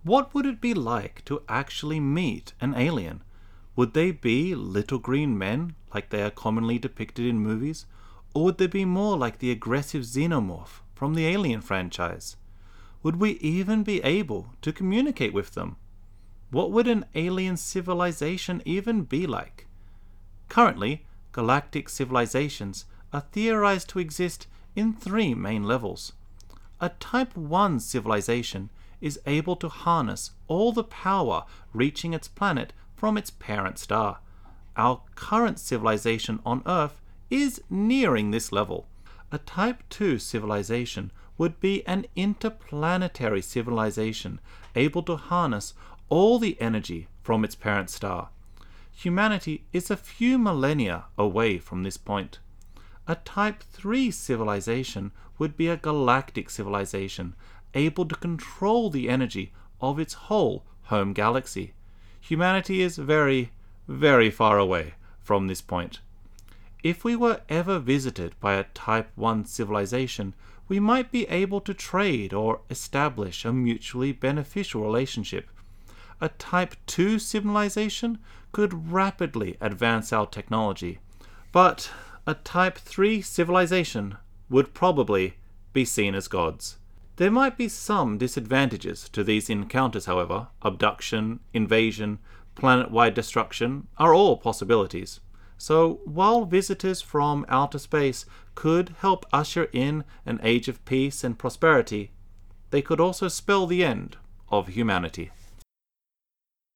What would it be like to actually meet an alien? Would they be little green men like they are commonly depicted in movies? Or would they be more like the aggressive xenomorph from the Alien franchise? Would we even be able to communicate with them? What would an alien civilization even be like? Currently, galactic civilizations are theorized to exist in three main levels. A Type 1 civilization is able to harness all the power reaching its planet from its parent star. Our current civilization on Earth is nearing this level. A Type 2 civilization would be an interplanetary civilization able to harness all the energy from its parent star. Humanity is a few millennia away from this point. A Type 3 civilization would be a galactic civilization able to control the energy of its whole home galaxy. Humanity is very, very far away from this point. If we were ever visited by a Type 1 civilization, we might be able to trade or establish a mutually beneficial relationship. A Type 2 civilization could rapidly advance our technology, but a Type 3 civilization would probably be seen as gods. There might be some disadvantages to these encounters, however. Abduction, invasion, planet-wide destruction are all possibilities. So while visitors from outer space could help usher in an age of peace and prosperity, they could also spell the end of humanity.